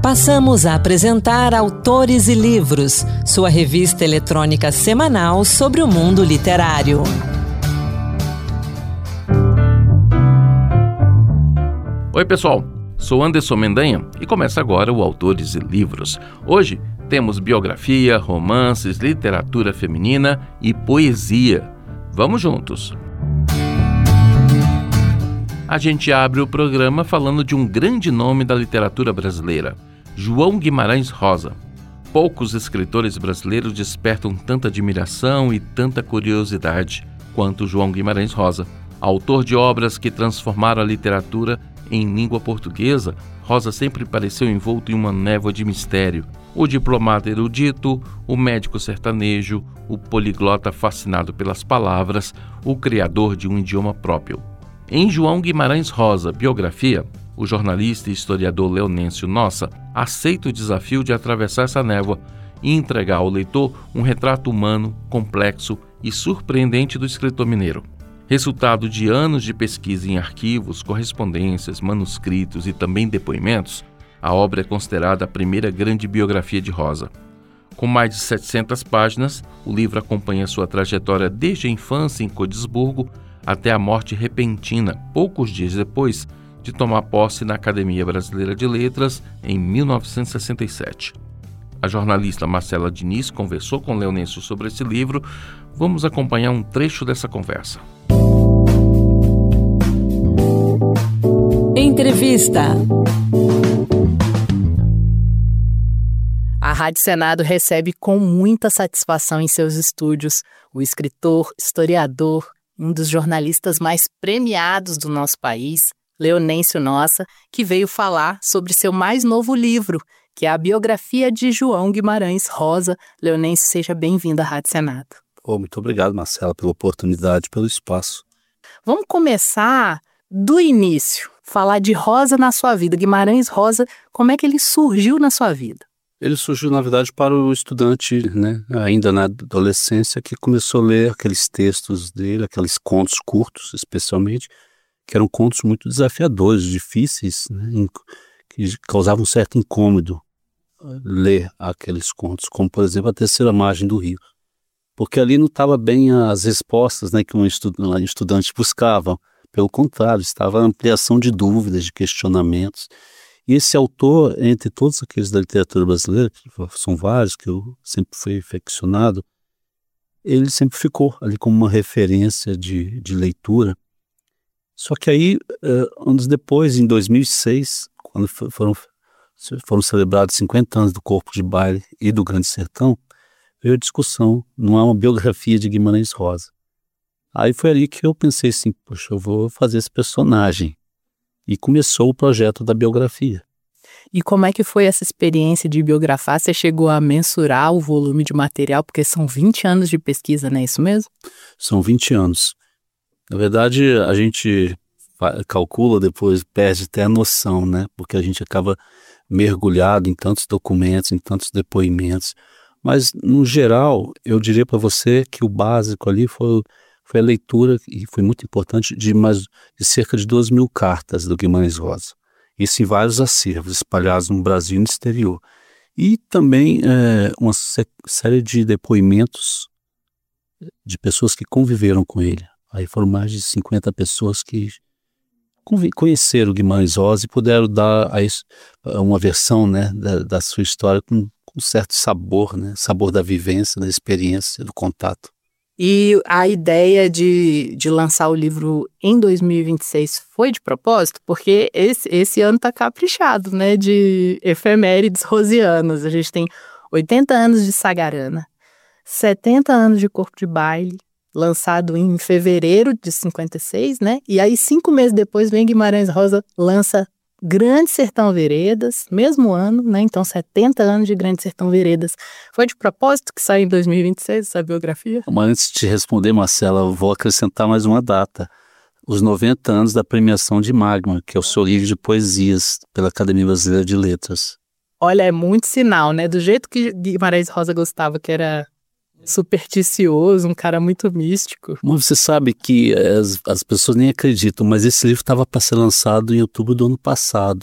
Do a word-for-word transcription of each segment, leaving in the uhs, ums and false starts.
Passamos a apresentar Autores e Livros, sua revista eletrônica semanal sobre o mundo literário. Oi pessoal, sou Anderson Mendanha e começa agora o Autores e Livros. Hoje temos biografia, romances, literatura feminina e poesia. Vamos juntos! A gente abre o programa falando de um grande nome da literatura brasileira, João Guimarães Rosa. Poucos escritores brasileiros despertam tanta admiração e tanta curiosidade quanto João Guimarães Rosa. Autor de obras que transformaram a literatura em língua portuguesa, Rosa sempre pareceu envolto em uma névoa de mistério. O diplomata erudito, o médico sertanejo, o poliglota fascinado pelas palavras, o criador de um idioma próprio. Em João Guimarães Rosa, biografia, o jornalista e historiador Leonêncio Nossa aceita o desafio de atravessar essa névoa e entregar ao leitor um retrato humano, complexo e surpreendente do escritor mineiro. Resultado de anos de pesquisa em arquivos, correspondências, manuscritos e também depoimentos, a obra é considerada a primeira grande biografia de Rosa. Com mais de setecentas páginas, o livro acompanha sua trajetória desde a infância em Codisburgo até a morte repentina, poucos dias depois de tomar posse na Academia Brasileira de Letras em mil novecentos e sessenta e sete. A jornalista Marcela Diniz conversou com Leonêncio sobre esse livro. Vamos acompanhar um trecho dessa conversa. Entrevista. A Rádio Senado recebe com muita satisfação em seus estúdios o escritor, historiador, um dos jornalistas mais premiados do nosso país, Leonêncio Nossa, que veio falar sobre seu mais novo livro, que é a biografia de João Guimarães Rosa. Leonêncio, seja bem-vindo à Rádio Senado. Oh, muito obrigado, Marcela, pela oportunidade, pelo espaço. Vamos começar do início, falar de Rosa na sua vida. Guimarães Rosa, como é que ele surgiu na sua vida? Ele surgiu, na verdade, para o estudante, né, ainda na adolescência, que começou a ler aqueles textos dele, aqueles contos curtos, especialmente, que eram contos muito desafiadores, difíceis, né, que causavam um certo incômodo ler aqueles contos, como, por exemplo, A Terceira Margem do Rio. Porque ali não estava bem as respostas, né, que um estudante buscava. Pelo contrário, estava a ampliação de dúvidas, de questionamentos. E esse autor, entre todos aqueles da literatura brasileira, que são vários, que eu sempre fui aficionado, ele sempre ficou ali como uma referência de, de leitura. Só que aí, uh, anos depois, em dois mil e seis, quando foram, foram celebrados cinquenta anos do Corpo de Baile e do Grande Sertão, veio a discussão, não é uma biografia de Guimarães Rosa. Aí foi ali que eu pensei assim, poxa, eu vou fazer esse personagem. E começou o projeto da biografia. E como é que foi essa experiência de biografar? Você chegou a mensurar o volume de material? Porque são vinte anos de pesquisa, não é isso mesmo? São vinte anos. Na verdade, a gente calcula depois, perde até a noção, né? Porque a gente acaba mergulhado em tantos documentos, em tantos depoimentos. Mas, no geral, eu diria para você que o básico ali foi... Foi a leitura, e foi muito importante, de, mais, de cerca de duas mil cartas do Guimarães Rosa. Isso em vários acervos, espalhados no Brasil e no exterior. E também é, uma sé- série de depoimentos de pessoas que conviveram com ele. Aí foram mais de cinquenta pessoas que convi- conheceram o Guimarães Rosa e puderam dar a isso uma versão, né, da, da sua história com, com certo sabor, né, sabor da vivência, da experiência, do contato. E a ideia de, de lançar o livro em dois mil e vinte e seis foi de propósito? Porque esse, esse ano está caprichado, né, de efemérides rosianas. A gente tem oitenta anos de Sagarana, setenta anos de Corpo de Baile, lançado em fevereiro de cinquenta e seis, né? E aí, cinco meses depois, vem Guimarães Rosa, lança Grande Sertão Veredas, mesmo ano, né? Então, setenta anos de Grande Sertão Veredas. Foi de propósito que saiu em dois mil e vinte e seis essa biografia? Mas antes de te responder, Marcela, eu vou acrescentar mais uma data. Os noventa anos da premiação de Magma, que é o seu livro de poesias pela Academia Brasileira de Letras. Olha, é muito sinal, né? Do jeito que Guimarães Rosa gostava, que era supersticioso, um cara muito místico. Mas você sabe que as, as pessoas nem acreditam, mas esse livro estava para ser lançado em outubro do ano passado.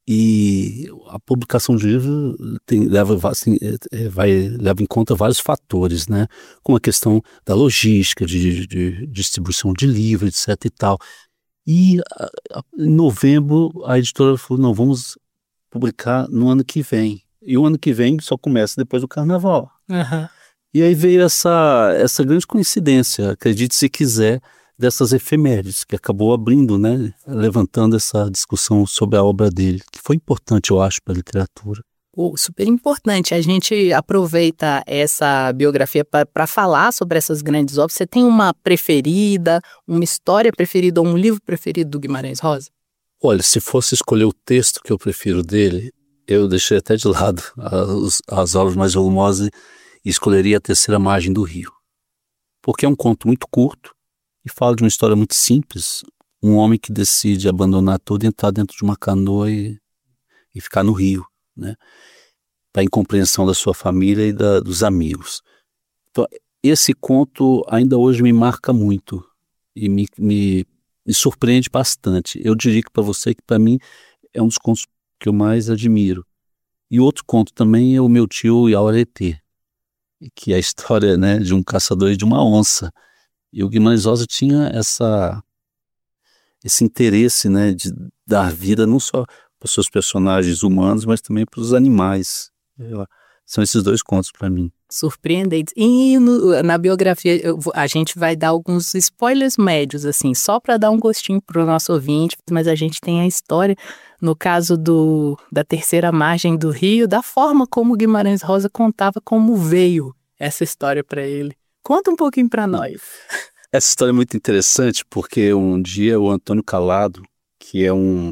E a publicação de livro tem, leva, assim, é, vai, leva em conta vários fatores, né? Como a questão da logística, de, de, de distribuição de livro, etc e tal. E a, a, em novembro a editora falou, não, vamos publicar no ano que vem. E o ano que vem só começa depois do carnaval. Uhum. E aí veio essa, essa grande coincidência, acredite se quiser, dessas efemérides, que acabou abrindo, né, levantando essa discussão sobre a obra dele, que foi importante, eu acho, para a literatura. Oh, super importante. A gente aproveita essa biografia para falar sobre essas grandes obras. Você tem uma preferida, uma história preferida ou um livro preferido do Guimarães Rosa? Olha, se fosse escolher o texto que eu prefiro dele, eu deixei até de lado as, as obras mais volumosas e escolheria A Terceira Margem do Rio. Porque é um conto muito curto, e fala de uma história muito simples, um homem que decide abandonar tudo e entrar dentro de uma canoa e, e ficar no rio, né? Para a incompreensão da sua família e da, dos amigos. Então, esse conto ainda hoje me marca muito e me, me, me surpreende bastante. Eu diria que para você que para mim é um dos contos que eu mais admiro. E outro conto também é O Meu Tio Iauretê, que é a história, né, de um caçador e de uma onça. E o Guimarães Rosa tinha essa, esse interesse, né, de dar vida não só para os seus personagens humanos, mas também para os animais. São esses dois contos para mim. Surpreendentes. E no, na biografia eu, a gente vai dar alguns spoilers médios, assim, só para dar um gostinho para o nosso ouvinte, mas a gente tem a história, no caso do, da Terceira Margem do Rio, da forma como o Guimarães Rosa contava como veio essa história para ele. Conta um pouquinho para nós. Essa história é muito interessante porque um dia o Antônio Calado, que é um,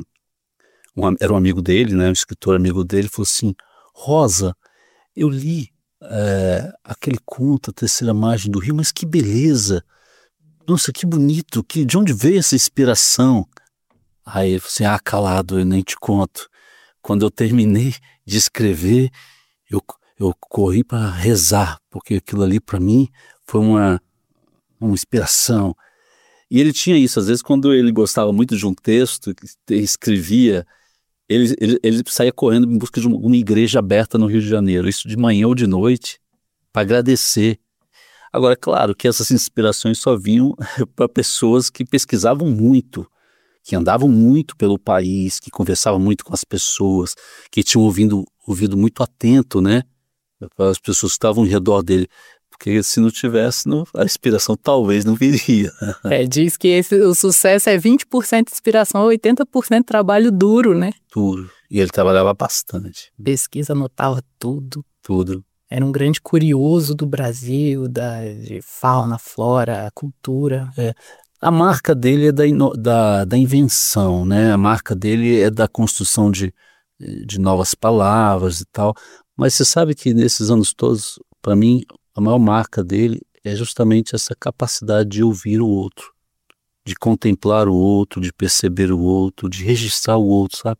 um era um amigo dele, né, um escritor amigo dele, falou assim, Rosa, eu li é, aquele conto, A Terceira Margem do Rio, mas que beleza, nossa, que bonito, que, de onde veio essa inspiração? Aí eu falei assim, ah, Calado, eu nem te conto. Quando eu terminei de escrever, eu, eu corri para rezar, porque aquilo ali para mim foi uma, uma inspiração. E ele tinha isso, às vezes quando ele gostava muito de um texto, escrevia, ele, ele, ele saía correndo em busca de uma igreja aberta no Rio de Janeiro, isso de manhã ou de noite, para agradecer. Agora, é claro que essas inspirações só vinham para pessoas que pesquisavam muito, que andavam muito pelo país, que conversavam muito com as pessoas, que tinham ouvido, ouvido muito atento, né, para as pessoas que estavam ao redor dele. Porque se não tivesse, não, a inspiração talvez não viria. É, diz que esse, o sucesso é vinte por cento de inspiração, oitenta por cento trabalho duro, né? Tudo. E ele trabalhava bastante. Pesquisa, anotava tudo. Tudo. Era um grande curioso do Brasil, da, de fauna, flora, cultura. É. A marca dele é da, da, da invenção, né? A marca dele é da construção de, de novas palavras e tal. Mas você sabe que nesses anos todos, para mim, a maior marca dele é justamente essa capacidade de ouvir o outro, de contemplar o outro, de perceber o outro, de registrar o outro, sabe?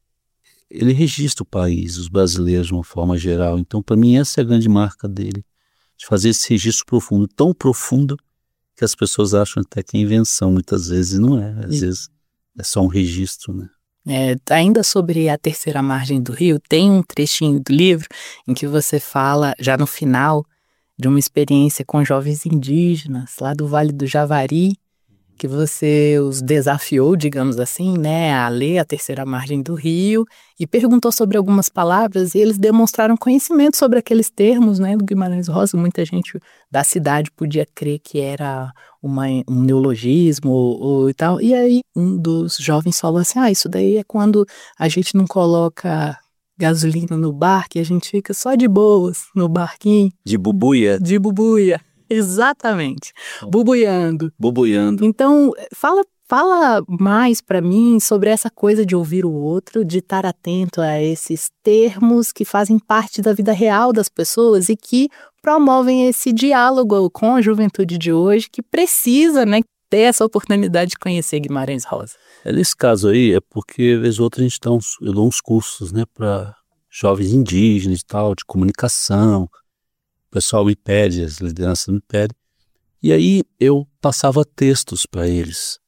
Ele registra o país, os brasileiros de uma forma geral. Então, para mim, essa é a grande marca dele, de fazer esse registro profundo, tão profundo que as pessoas acham até que é invenção, muitas vezes, e não é. Às e... vezes é só um registro, né? É, ainda sobre A Terceira Margem do Rio, tem um trechinho do livro em que você fala, já no final, de uma experiência com jovens indígenas lá do Vale do Javari, que você os desafiou, digamos assim, né, a ler A Terceira Margem do Rio e perguntou sobre algumas palavras e eles demonstraram conhecimento sobre aqueles termos, né, do Guimarães Rosa. Muita gente da cidade podia crer que era uma, um neologismo ou, ou e tal. E aí um dos jovens falou assim, ah, isso daí é quando a gente não coloca gasolina no barco e a gente fica só de boas no barquinho. De bubuia. De bubuia. Exatamente, bubuiando. Bubuiando. Então, fala, fala mais para mim sobre essa coisa de ouvir o outro, de estar atento a esses termos que fazem parte da vida real das pessoas e que promovem esse diálogo com a juventude de hoje, que precisa, né, ter essa oportunidade de conhecer Guimarães Rosa. É, nesse caso aí, é porque, vez ou outra, a gente dá uns, eu dou uns cursos, né, para jovens indígenas e tal, de comunicação. O pessoal me pede, as lideranças me pedem. E aí eu passava textos para eles.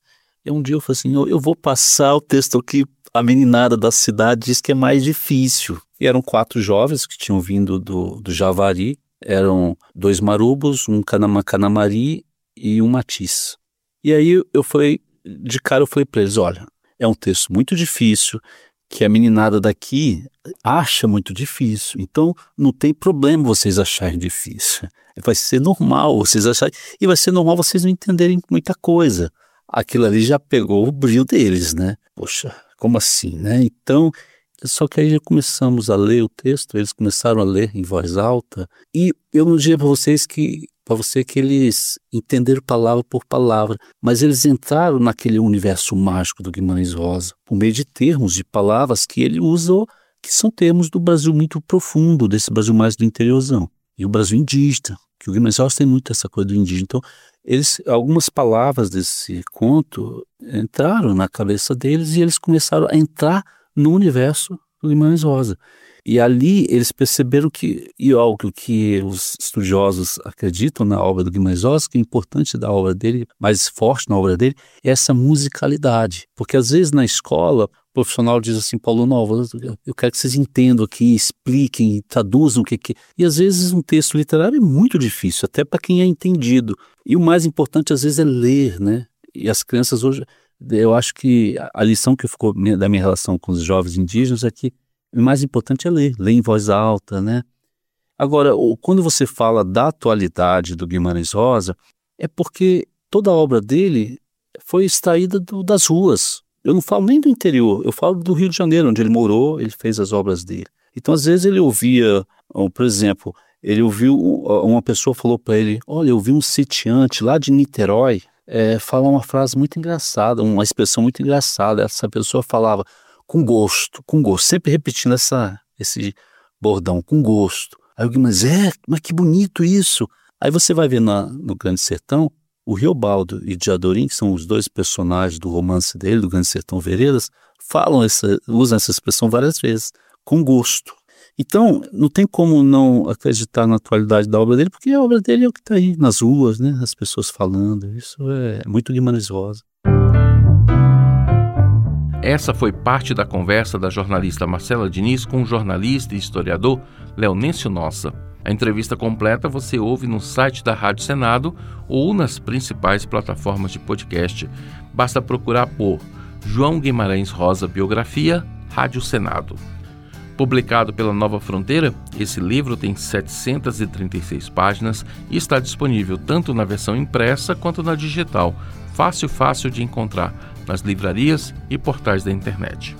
E um dia eu falei assim, eu, eu vou passar o texto aqui, a meninada da cidade diz que é mais difícil. E eram quatro jovens que tinham vindo do, do Javari, eram dois marubos, um canama-canamari e um matiz. E aí eu falei, de cara eu falei para eles, olha, é um texto muito difícil, que a meninada daqui acha muito difícil, então não tem problema vocês acharem difícil. Vai ser normal vocês acharem, e vai ser normal vocês não entenderem muita coisa. Aquilo ali já pegou o brilho deles, né? Poxa, como assim, né? Então, só que aí já começamos a ler o texto, eles começaram a ler em voz alta, e eu não diria para vocês que, para você que eles entenderam palavra por palavra, mas eles entraram naquele universo mágico do Guimarães Rosa, por meio de termos, de palavras que ele usou, que são termos do Brasil muito profundo, desse Brasil mais do interiorzão, e o Brasil indígena, que o Guimarães Rosa tem muito essa coisa do indígena. Então, eles, algumas palavras desse conto entraram na cabeça deles e eles começaram a entrar no universo do Guimarães Rosa. E ali eles perceberam que, e algo que os estudiosos acreditam na obra do Guimarães Rosa, que é importante da obra dele, mais forte na obra dele, é essa musicalidade. Porque às vezes na escola, o profissional diz assim, Paulo Novo, eu quero que vocês entendam aqui, expliquem, traduzam o que que... E às vezes um texto literário é muito difícil, até para quem é entendido. E o mais importante às vezes é ler, né? E as crianças hoje, eu acho que a lição que ficou da minha relação com os jovens indígenas é que o mais importante é ler, ler em voz alta, né? Agora, quando você fala da atualidade do Guimarães Rosa, é porque toda a obra dele foi extraída do, das ruas. Eu não falo nem do interior, eu falo do Rio de Janeiro, onde ele morou, ele fez as obras dele. Então, às vezes ele ouvia, por exemplo, ele ouviu, uma pessoa falou para ele, olha, eu vi um sitiante lá de Niterói é, falar uma frase muito engraçada, uma expressão muito engraçada. Essa pessoa falava, com gosto, com gosto, sempre repetindo essa, esse bordão, com gosto. Aí o Guimarães, é, mas que bonito isso. Aí você vai ver na, no Grande Sertão, o Riobaldo e Diadorim, que são os dois personagens do romance dele, do Grande Sertão Veredas, falam essa, usam essa expressão várias vezes, com gosto. Então, não tem como não acreditar na atualidade da obra dele, porque a obra dele é o que está aí nas ruas, né, as pessoas falando. Isso é muito Guimarães Rosa. Essa foi parte da conversa da jornalista Marcela Diniz com o jornalista e historiador Leonêncio Nossa. A entrevista completa você ouve no site da Rádio Senado ou nas principais plataformas de podcast. Basta procurar por João Guimarães Rosa Biografia, Rádio Senado. Publicado pela Nova Fronteira, esse livro tem setecentas e trinta e seis páginas e está disponível tanto na versão impressa quanto na digital, fácil, fácil de encontrar nas livrarias e portais da internet.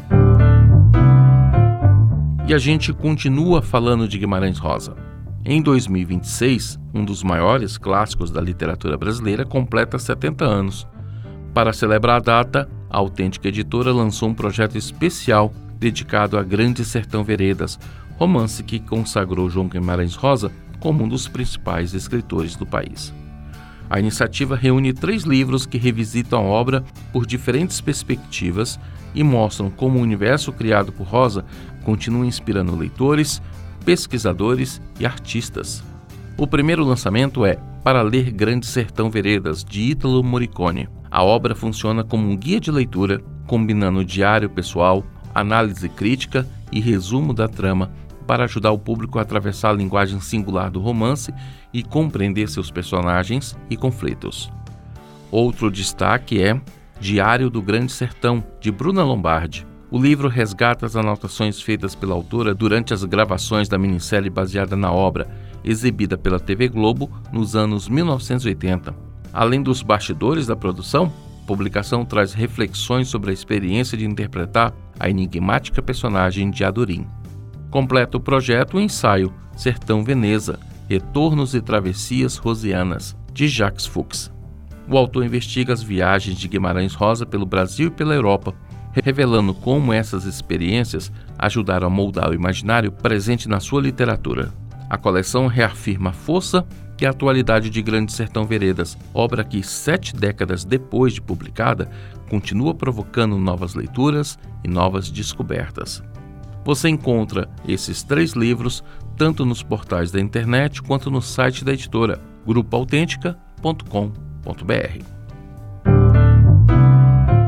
E a gente continua falando de Guimarães Rosa. Em dois mil e vinte e seis, um dos maiores clássicos da literatura brasileira completa setenta anos. Para celebrar a data, a Autêntica Editora lançou um projeto especial dedicado a Grande Sertão Veredas, romance que consagrou João Guimarães Rosa como um dos principais escritores do país. A iniciativa reúne três livros que revisitam a obra por diferentes perspectivas e mostram como o universo criado por Rosa continua inspirando leitores, pesquisadores e artistas. O primeiro lançamento é Para Ler Grande Sertão Veredas, de Ítalo Morricone. A obra funciona como um guia de leitura, combinando diário pessoal, análise crítica e resumo da trama, para ajudar o público a atravessar a linguagem singular do romance e compreender seus personagens e conflitos. Outro destaque é Diário do Grande Sertão, de Bruna Lombardi. O livro resgata as anotações feitas pela autora durante as gravações da minissérie baseada na obra, exibida pela T V Globo nos anos mil novecentos e oitenta. Além dos bastidores da produção, a publicação traz reflexões sobre a experiência de interpretar a enigmática personagem de Diadorim. Completa o projeto o ensaio Sertão Veneza, Retornos e Travessias Rosianas, de Jacques Fuchs. O autor investiga as viagens de Guimarães Rosa pelo Brasil e pela Europa, revelando como essas experiências ajudaram a moldar o imaginário presente na sua literatura. A coleção reafirma a força e a atualidade de Grande Sertão Veredas, obra que, sete décadas depois de publicada, continua provocando novas leituras e novas descobertas. Você encontra esses três livros tanto nos portais da internet quanto no site da editora, grupo autêntica ponto com ponto b r.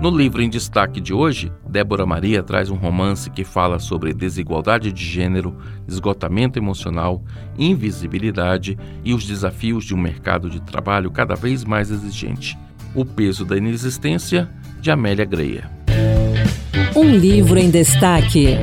No livro em destaque de hoje, Débora Maria traz um romance que fala sobre desigualdade de gênero, esgotamento emocional, invisibilidade e os desafios de um mercado de trabalho cada vez mais exigente. O Peso da Inexistência, de Amélia Greyer. Um livro em destaque.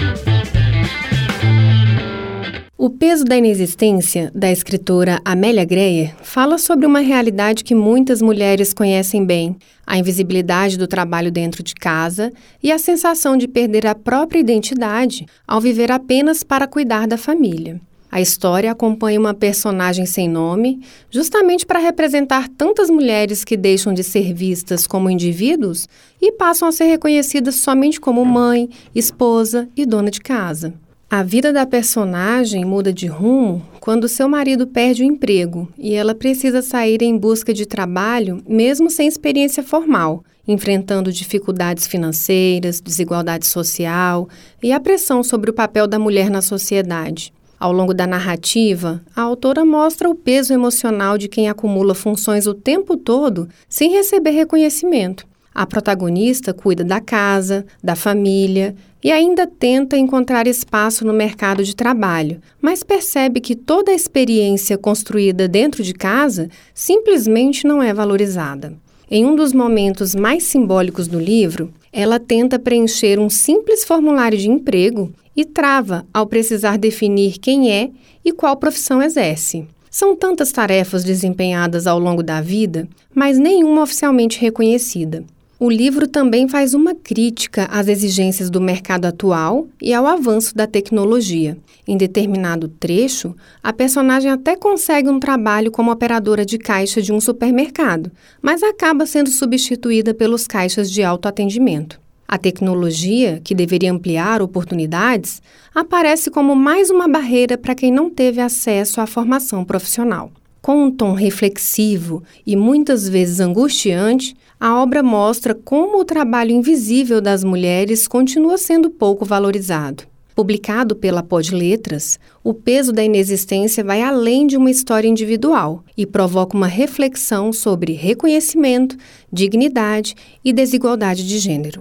O Peso da Inexistência, da escritora Amélia Greyer, fala sobre uma realidade que muitas mulheres conhecem bem, a invisibilidade do trabalho dentro de casa e a sensação de perder a própria identidade ao viver apenas para cuidar da família. A história acompanha uma personagem sem nome, justamente para representar tantas mulheres que deixam de ser vistas como indivíduos e passam a ser reconhecidas somente como mãe, esposa e dona de casa. A vida da personagem muda de rumo quando seu marido perde o emprego e ela precisa sair em busca de trabalho mesmo sem experiência formal, enfrentando dificuldades financeiras, desigualdade social e a pressão sobre o papel da mulher na sociedade. Ao longo da narrativa, a autora mostra o peso emocional de quem acumula funções o tempo todo sem receber reconhecimento. A protagonista cuida da casa, da família e ainda tenta encontrar espaço no mercado de trabalho, mas percebe que toda a experiência construída dentro de casa simplesmente não é valorizada. Em um dos momentos mais simbólicos do livro, ela tenta preencher um simples formulário de emprego e trava ao precisar definir quem é e qual profissão exerce. São tantas tarefas desempenhadas ao longo da vida, mas nenhuma oficialmente reconhecida. O livro também faz uma crítica às exigências do mercado atual e ao avanço da tecnologia. Em determinado trecho, a personagem até consegue um trabalho como operadora de caixa de um supermercado, mas acaba sendo substituída pelos caixas de autoatendimento. A tecnologia, que deveria ampliar oportunidades, aparece como mais uma barreira para quem não teve acesso à formação profissional. Com um tom reflexivo e muitas vezes angustiante, a obra mostra como o trabalho invisível das mulheres continua sendo pouco valorizado. Publicado pela Pod Letras, O Peso da Inexistência vai além de uma história individual e provoca uma reflexão sobre reconhecimento, dignidade e desigualdade de gênero.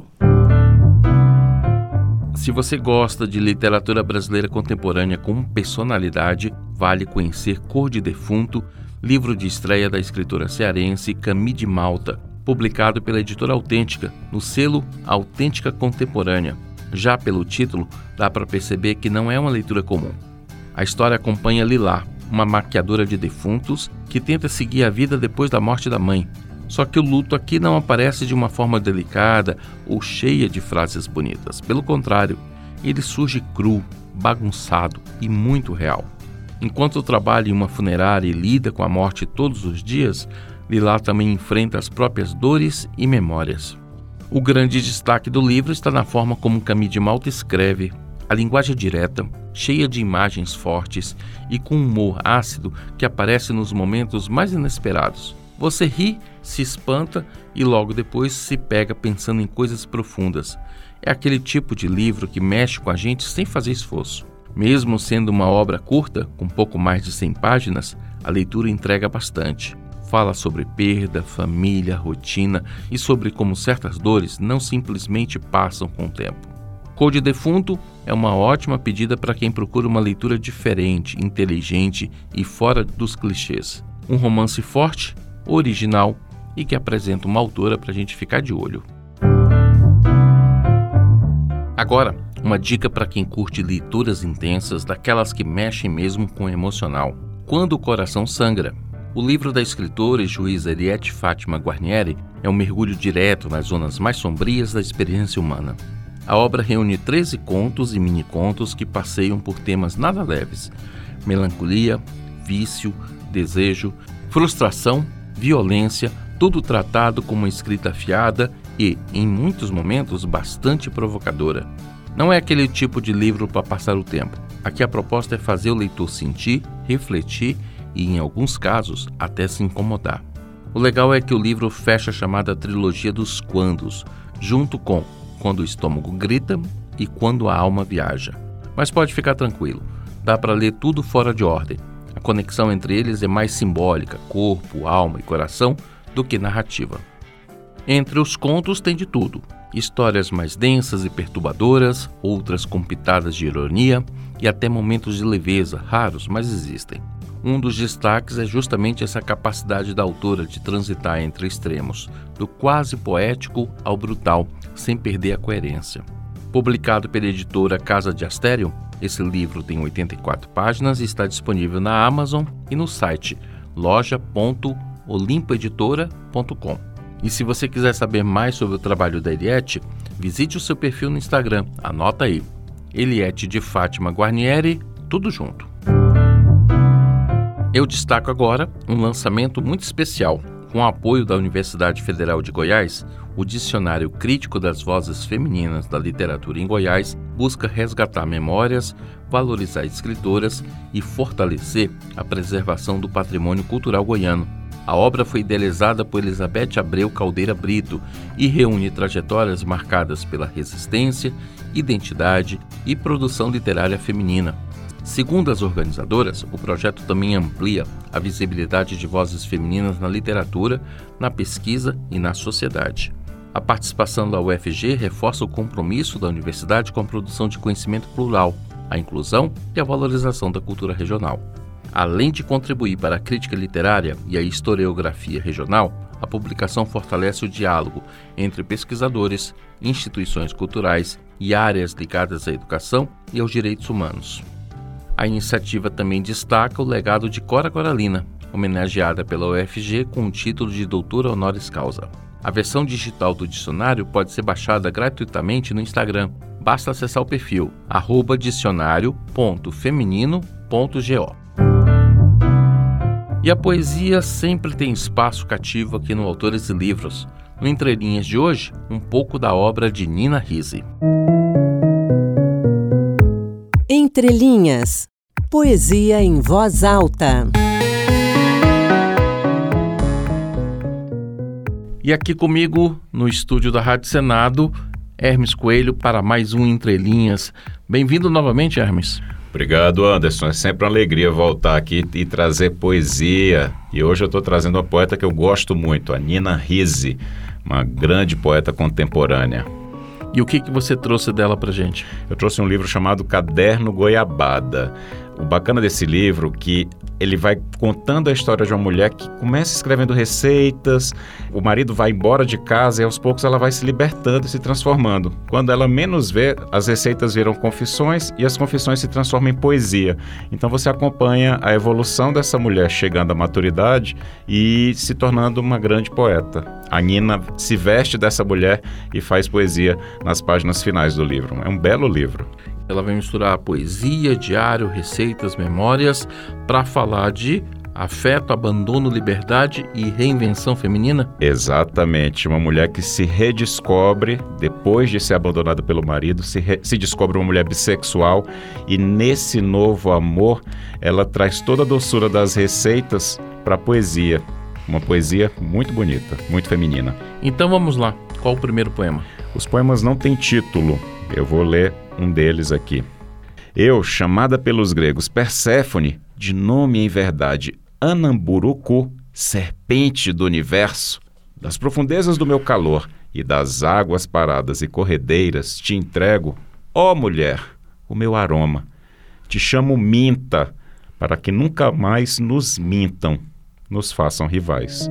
Se você gosta de literatura brasileira contemporânea com personalidade, vale conhecer Cor de Defunto, livro de estreia da escritora cearense Camille de Malta, publicado pela editora Autêntica, no selo Autêntica Contemporânea. Já pelo título, dá para perceber que não é uma leitura comum. A história acompanha Lilá, uma maquiadora de defuntos que tenta seguir a vida depois da morte da mãe. Só que o luto aqui não aparece de uma forma delicada ou cheia de frases bonitas. Pelo contrário, ele surge cru, bagunçado e muito real. Enquanto trabalha em uma funerária e lida com a morte todos os dias, Lilá também enfrenta as próprias dores e memórias. O grande destaque do livro está na forma como Camille de Malta escreve. A linguagem é direta, cheia de imagens fortes e com um humor ácido que aparece nos momentos mais inesperados. Você ri, se espanta e logo depois se pega pensando em coisas profundas. É aquele tipo de livro que mexe com a gente sem fazer esforço. Mesmo sendo uma obra curta, com pouco mais de cem páginas, a leitura entrega bastante. Fala sobre perda, família, rotina e sobre como certas dores não simplesmente passam com o tempo. Cor de Defunto é uma ótima pedida para quem procura uma leitura diferente, inteligente e fora dos clichês. Um romance forte, original e que apresenta uma autora para a gente ficar de olho. Agora, uma dica para quem curte leituras intensas, daquelas que mexem mesmo com o emocional. Quando o Coração Sangra. O livro da escritora e juíza Henriette Fátima Guarnieri é um mergulho direto nas zonas mais sombrias da experiência humana. A obra reúne treze contos e mini-contos que passeiam por temas nada leves: melancolia, vício, desejo, frustração, violência, tudo tratado com uma escrita afiada e, em muitos momentos, bastante provocadora. Não é aquele tipo de livro para passar o tempo. Aqui a proposta é fazer o leitor sentir, refletir e, em alguns casos, até se incomodar. O legal é que o livro fecha a chamada trilogia dos quandos, junto com Quando o Estômago Grita e Quando a Alma Viaja. Mas pode ficar tranquilo, dá para ler tudo fora de ordem. A conexão entre eles é mais simbólica, corpo, alma e coração, do que narrativa. Entre os contos tem de tudo. Histórias mais densas e perturbadoras, outras com pitadas de ironia e até momentos de leveza, raros, mas existem. Um dos destaques é justamente essa capacidade da autora de transitar entre extremos, do quase poético ao brutal, sem perder a coerência. Publicado pela editora Casa de Astério, esse livro tem oitenta e quatro páginas e está disponível na Amazon e no site loja ponto olimpo editora ponto com. E se você quiser saber mais sobre o trabalho da Eliette, visite o seu perfil no Instagram. Anota aí, Eliette de Fátima Guarnieri, tudo junto. Eu destaco agora um lançamento muito especial. Com o apoio da Universidade Federal de Goiás, o Dicionário Crítico das Vozes Femininas da Literatura em Goiás busca resgatar memórias, valorizar escritoras e fortalecer a preservação do patrimônio cultural goiano. A obra foi idealizada por Elizabeth Abreu Caldeira Brito e reúne trajetórias marcadas pela resistência, identidade e produção literária feminina. Segundo as organizadoras, o projeto também amplia a visibilidade de vozes femininas na literatura, na pesquisa e na sociedade. A participação da U F G reforça o compromisso da universidade com a produção de conhecimento plural, a inclusão e a valorização da cultura regional. Além de contribuir para a crítica literária e a historiografia regional, a publicação fortalece o diálogo entre pesquisadores, instituições culturais e áreas ligadas à educação e aos direitos humanos. A iniciativa também destaca o legado de Cora Coralina, homenageada pela U F G com o título de doutora honoris causa. A versão digital do dicionário pode ser baixada gratuitamente no Instagram. Basta acessar o perfil arroba dicionário ponto feminino ponto go. E a poesia sempre tem espaço cativo aqui no Autores e Livros. No Entre Linhas de hoje, um pouco da obra de Nina Risse. Entre Linhas, poesia em voz alta. E aqui comigo, no estúdio da Rádio Senado, Hermes Coelho para mais um Entre Linhas. Bem-vindo novamente, Hermes. Obrigado, Anderson. É sempre uma alegria voltar aqui e trazer poesia. E hoje eu estou trazendo uma poeta que eu gosto muito, a Nina Risse, uma grande poeta contemporânea. E o que, que você trouxe dela pra gente? Eu trouxe um livro chamado Caderno Goiabada. O bacana desse livro é que ele vai contando a história de uma mulher que começa escrevendo receitas, o marido vai embora de casa e aos poucos ela vai se libertando e se transformando. Quando ela menos vê, as receitas viram confissões e as confissões se transformam em poesia. Então você acompanha a evolução dessa mulher chegando à maturidade e se tornando uma grande poeta. A Nina se veste dessa mulher e faz poesia nas páginas finais do livro. É um belo livro. Ela vai misturar poesia, diário, receitas, memórias, para falar de afeto, abandono, liberdade e reinvenção feminina? Exatamente. Uma mulher que se redescobre depois de ser abandonada pelo marido, se, re... se descobre uma mulher bissexual e nesse novo amor ela traz toda a doçura das receitas para a poesia. Uma poesia muito bonita, muito feminina. Então vamos lá. Qual o primeiro poema? Os poemas não têm título. Eu vou ler um deles aqui. Eu, chamada pelos gregos Perséfone, de nome em verdade Anamburucu, serpente do universo, das profundezas do meu calor e das águas paradas e corredeiras, te entrego, ó mulher, o meu aroma. Te chamo Minta, para que nunca mais nos mintam, nos façam rivais.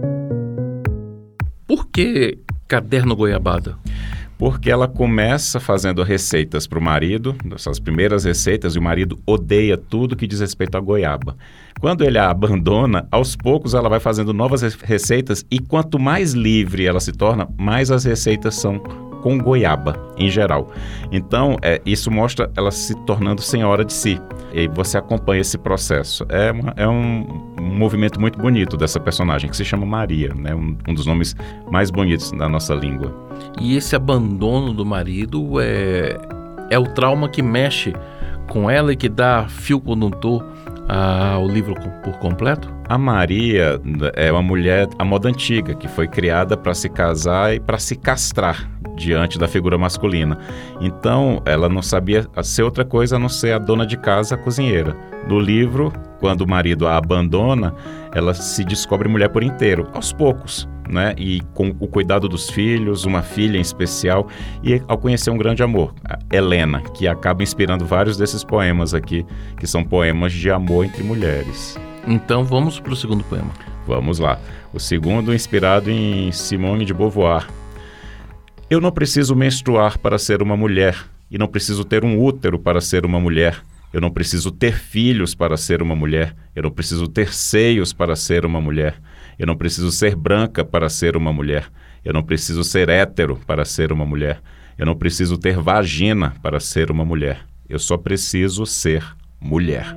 Por que Caderno Goiabada? Porque ela começa fazendo receitas para o marido, essas primeiras receitas, e o marido odeia tudo que diz respeito à goiaba. Quando ele a abandona, aos poucos ela vai fazendo novas receitas e quanto mais livre ela se torna, mais as receitas são com goiaba, em geral. Então, é, isso mostra ela se tornando senhora de si. E você acompanha esse processo. É, uma, é um, um movimento muito bonito dessa personagem, que se chama Maria, né? um, um dos nomes mais bonitos da nossa língua. E esse abandono do marido é, é o trauma que mexe com ela e que dá fio condutor ao livro por completo? A Maria é uma mulher à moda antiga, que foi criada para se casar e para se castrar diante da figura masculina. Então, ela não sabia ser outra coisa a não ser a dona de casa, a cozinheira. No livro, quando o marido a abandona, ela se descobre mulher por inteiro, aos poucos, né? E com o cuidado dos filhos, uma filha em especial, e ao conhecer um grande amor, a Helena, que acaba inspirando vários desses poemas aqui, que são poemas de amor entre mulheres. Então vamos para o segundo poema. Vamos lá. O segundo, inspirado em Simone de Beauvoir. Eu não preciso menstruar para ser uma mulher, e não preciso ter um útero para ser uma mulher. Eu não preciso ter filhos para ser uma mulher. Eu não preciso ter seios para ser uma mulher. Eu não preciso ser branca para ser uma mulher. Eu não preciso ser hétero para ser uma mulher. Eu não preciso ter vagina para ser uma mulher. Eu só preciso ser mulher.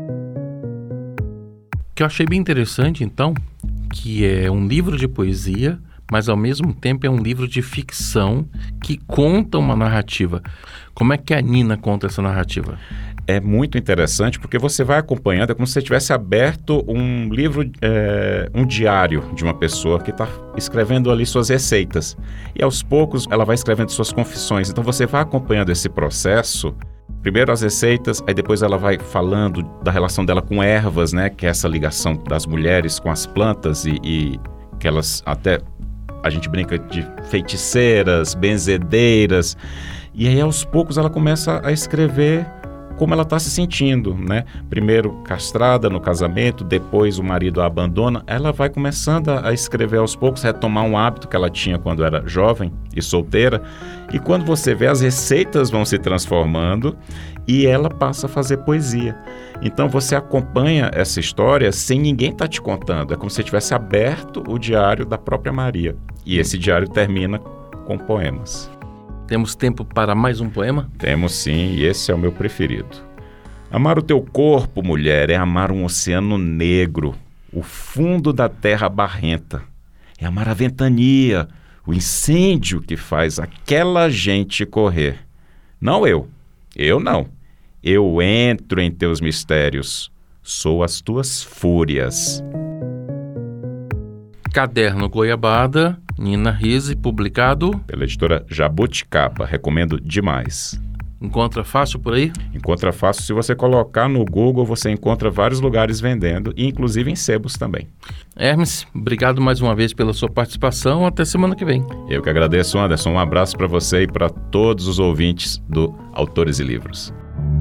O que eu achei bem interessante, então, que é um livro de poesia, mas ao mesmo tempo é um livro de ficção que conta uma narrativa. Como é que a Nina conta essa narrativa? É muito interessante porque você vai acompanhando, é como se você tivesse aberto um livro, é, um diário de uma pessoa que está escrevendo ali suas receitas. E aos poucos ela vai escrevendo suas confissões. Então você vai acompanhando esse processo. Primeiro as receitas, aí depois ela vai falando da relação dela com ervas, né? Que é essa ligação das mulheres com as plantas e, e que elas até, a gente brinca de feiticeiras, benzedeiras. E aí aos poucos ela começa a escrever como ela está se sentindo, né? Primeiro castrada no casamento, depois o marido a abandona. Ela vai começando a escrever aos poucos, retomar um hábito que ela tinha quando era jovem e solteira. E quando você vê, as receitas vão se transformando e ela passa a fazer poesia. Então você acompanha essa história sem ninguém estar te contando. É como se você tivesse aberto o diário da própria Maria. E esse diário termina com poemas. Temos tempo para mais um poema? Temos sim, e esse é o meu preferido. Amar o teu corpo, mulher, é amar um oceano negro, o fundo da terra barrenta. É amar a ventania, o incêndio que faz aquela gente correr. Não eu, eu não. Eu entro em teus mistérios, sou as tuas fúrias. Caderno Goiabada, Nina Risse, publicado pela editora Jabuticaba. Recomendo demais. Encontra fácil por aí? Encontra fácil. Se você colocar no Google, você encontra vários lugares vendendo, e inclusive em sebos também. Hermes, obrigado mais uma vez pela sua participação. Até semana que vem. Eu que agradeço, Anderson. Um abraço para você e para todos os ouvintes do Autores e Livros.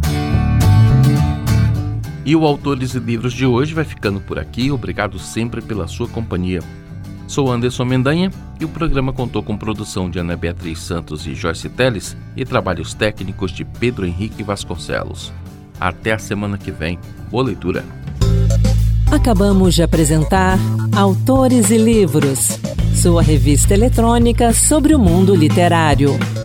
E o Autores e Livros de hoje vai ficando por aqui. Obrigado sempre pela sua companhia. Sou Anderson Mendanha e o programa contou com produção de Ana Beatriz Santos e Joyce Teles e trabalhos técnicos de Pedro Henrique Vasconcelos. Até a semana que vem. Boa leitura. Acabamos de apresentar Autores e Livros, sua revista eletrônica sobre o mundo literário.